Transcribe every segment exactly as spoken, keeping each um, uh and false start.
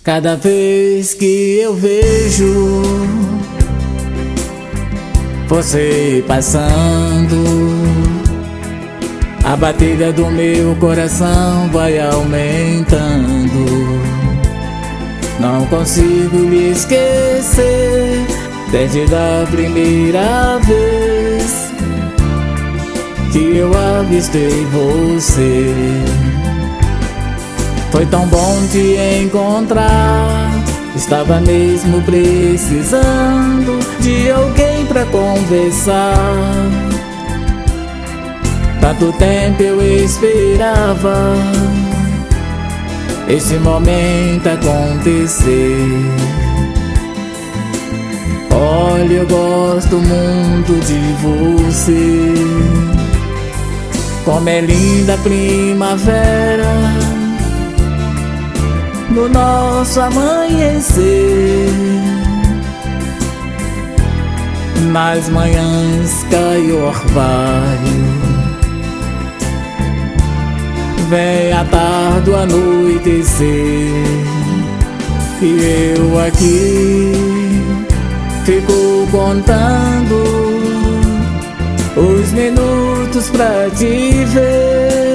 Cada vez que eu vejo você passando, a batida do meu coração vai aumentando. Não consigo me esquecer desde a primeira vez que eu avistei você. Foi tão bom te encontrar, estava mesmo precisando de alguém pra conversar. Tanto tempo eu esperava esse momento acontecer. Olha, eu gosto muito de você, como é linda a primavera no nosso amanhecer. Nas manhãs cai o orvalho, vem a tarde, o anoitecer, e eu aqui fico contando os minutos pra te ver.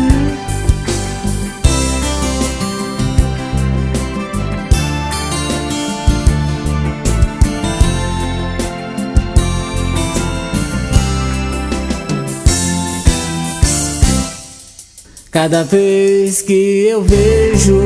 Cada vez que eu vejo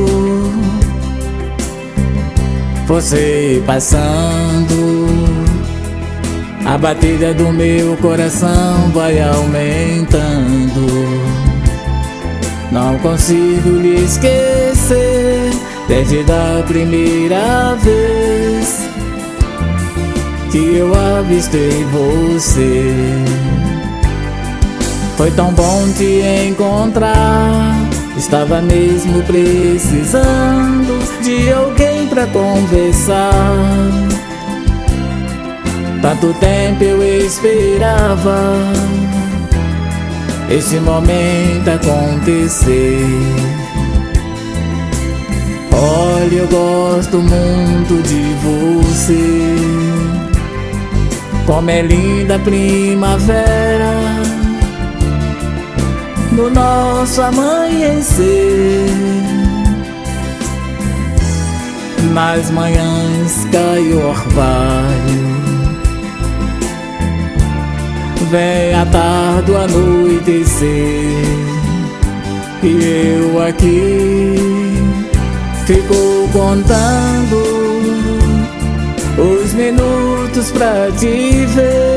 você passando, a batida do meu coração vai aumentando. Não consigo lhe esquecer desde a primeira vez que eu avistei você. Foi tão bom te encontrar, estava mesmo precisando de alguém pra conversar. Tanto tempo eu esperava esse momento acontecer. Olha, eu gosto muito de você, como é linda a primavera no nosso amanhecer. Nas manhãs cai o orvalho, vem a tarde, o anoitecer, e eu aqui fico contando os minutos pra te ver.